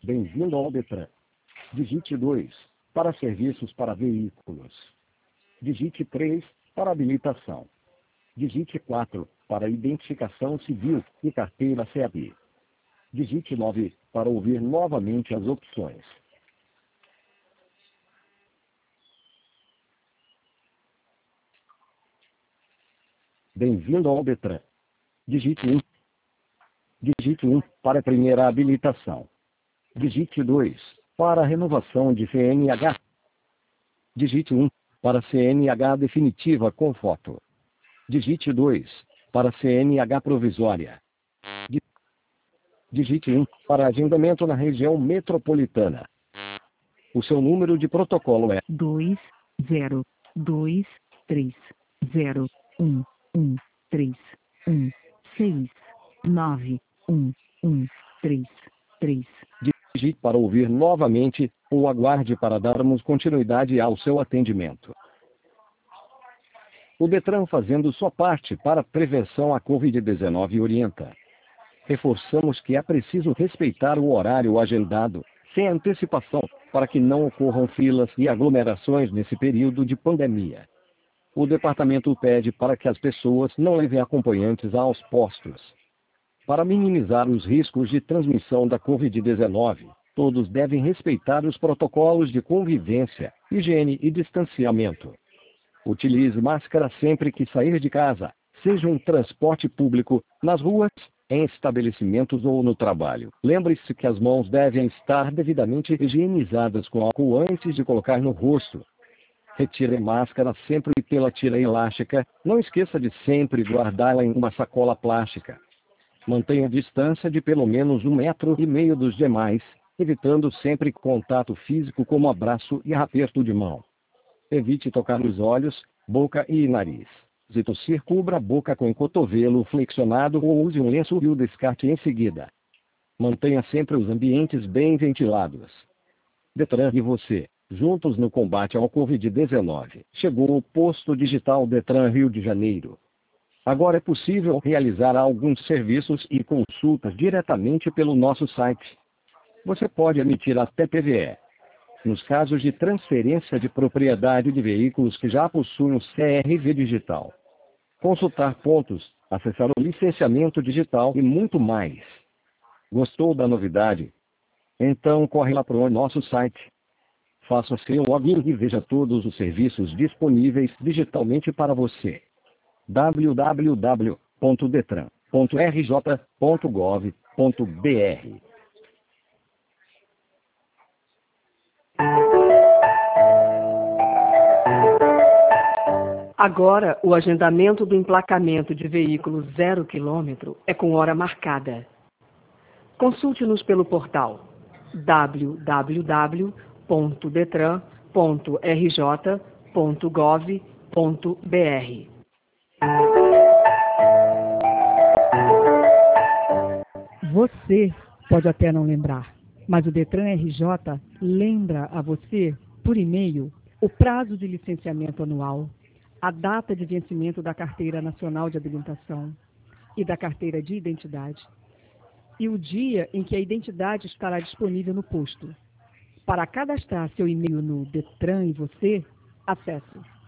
Bem-vindo ao Detran. Digite 2 para serviços para veículos. Digite 3 para habilitação. Digite 4 para identificação civil e carteira CEP. Digite 9 para ouvir novamente as opções. Bem-vindo ao Detran. Digite 1. Digite 1 para a primeira habilitação. Digite 2 para a renovação de CNH. Digite 1 para CNH definitiva com foto. Digite 2 para CNH provisória. Digite 1 para agendamento na região metropolitana. O seu número de protocolo é 20211311391133. Digite para ouvir novamente ou aguarde para darmos continuidade ao seu atendimento. O Detran fazendo sua parte para a prevenção à Covid-19 orienta. Reforçamos que é preciso respeitar o horário agendado, sem antecipação, para que não ocorram filas e aglomerações nesse período de pandemia. O departamento pede para que as pessoas não levem acompanhantes aos postos. Para minimizar os riscos de transmissão da Covid-19, todos devem respeitar os protocolos de convivência, higiene e distanciamento. Utilize máscara sempre que sair de casa, seja em transporte público, nas ruas, em estabelecimentos ou no trabalho. Lembre-se que as mãos devem estar devidamente higienizadas com álcool antes de colocar no rosto. Retire a máscara sempre pela tira elástica. Não esqueça de sempre guardá-la em uma sacola plástica. Mantenha a distância de pelo menos 1,5 metro dos demais, evitando sempre contato físico como abraço e aperto de mão. Evite tocar nos olhos, boca e nariz. Se tossir, cubra a boca com o cotovelo flexionado ou use um lenço e o descarte em seguida. Mantenha sempre os ambientes bem ventilados. Detran e você, juntos no combate ao Covid-19. Chegou o posto digital Detran Rio de Janeiro. Agora é possível realizar alguns serviços e consultas diretamente pelo nosso site. Você pode emitir até PVE. Nos casos de transferência de propriedade de veículos que já possuem o CRV digital. Consultar pontos, acessar o licenciamento digital e muito mais. Gostou da novidade? Então corre lá para o nosso site. Faça seu login e veja todos os serviços disponíveis digitalmente para você. www.detran.rj.gov.br. Agora, o agendamento do emplacamento de veículo 0 km é com hora marcada. Consulte-nos pelo portal www.detran.rj.gov.br. Você pode até não lembrar, mas o Detran RJ lembra a você, por e-mail, o prazo de licenciamento anual, a data de vencimento da Carteira Nacional de Habilitação e da Carteira de Identidade, e o dia em que a identidade estará disponível no posto. Para cadastrar seu e-mail no Detran e você, acesse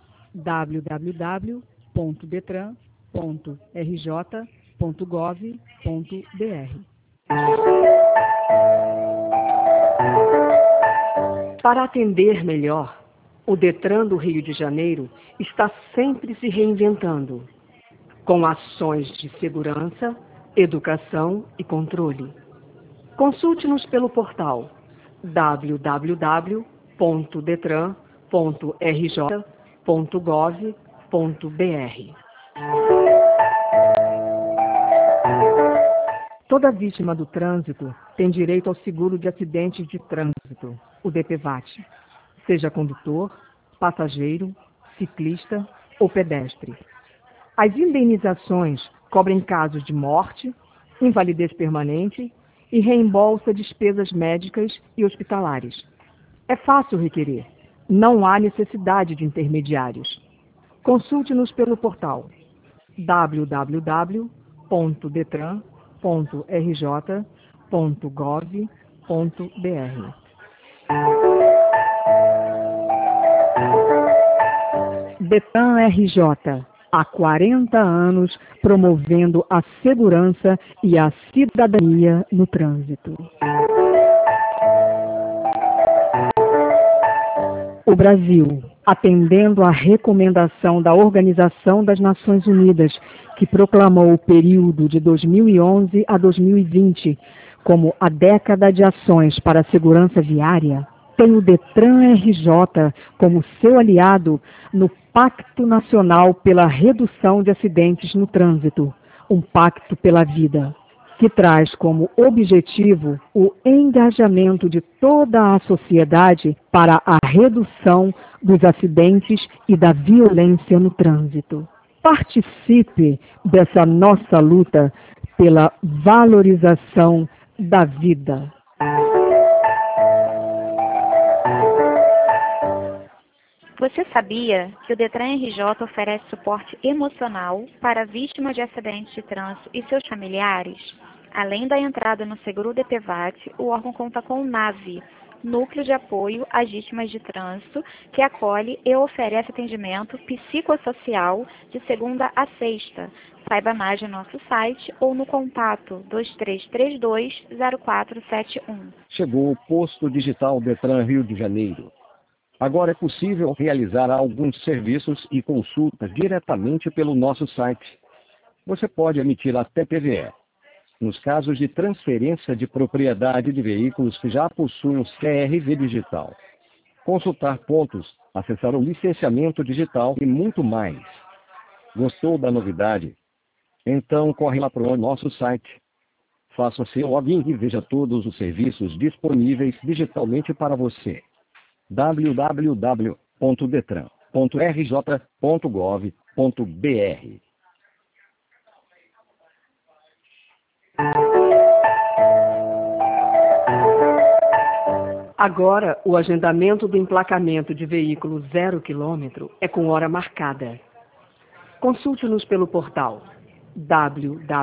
www.detran.rj.gov.br. Para atender melhor, o Detran do Rio de Janeiro está sempre se reinventando, com ações de segurança, educação e controle. Consulte-nos pelo portal www.detran.rj.gov.br. Toda vítima do trânsito tem direito ao seguro de acidentes de trânsito, o DPVAT, seja condutor, passageiro, ciclista ou pedestre. As indenizações cobrem casos de morte, invalidez permanente e reembolsa despesas médicas e hospitalares. É fácil requerer. Não há necessidade de intermediários. Consulte-nos pelo portal www.detran.rj.gov.br. Detran RJ, há 40 anos promovendo a segurança e a cidadania no trânsito. O Brasil, atendendo à recomendação da Organização das Nações Unidas, que proclamou o período de 2011 a 2020 como a década de ações para a segurança viária, tem o Detran RJ como seu aliado no Pacto Nacional pela Redução de Acidentes no Trânsito, um pacto pela vida, que traz como objetivo o engajamento de toda a sociedade para a redução dos acidentes e da violência no trânsito. Participe dessa nossa luta pela valorização da vida. Você sabia que o Detran RJ oferece suporte emocional para vítimas de acidentes de trânsito e seus familiares? Além da entrada no seguro DPVAT, o órgão conta com o NAVE, Núcleo de Apoio às Vítimas de Trânsito, que acolhe e oferece atendimento psicossocial de segunda a sexta. Saiba mais no nosso site ou no contato 2332-0471. Chegou o Posto Digital Detran Rio de Janeiro. Agora é possível realizar alguns serviços e consultas diretamente pelo nosso site. Você pode emitir até PVE. Nos casos de transferência de propriedade de veículos que já possuem o CRV digital. Consultar pontos, acessar o licenciamento digital e muito mais. Gostou da novidade? Então corre lá para o nosso site. Faça o seu login e veja todos os serviços disponíveis digitalmente para você. www.detran.rj.gov.br. Agora, o agendamento do emplacamento de veículo 0 km é com hora marcada. Consulte-nos pelo portal www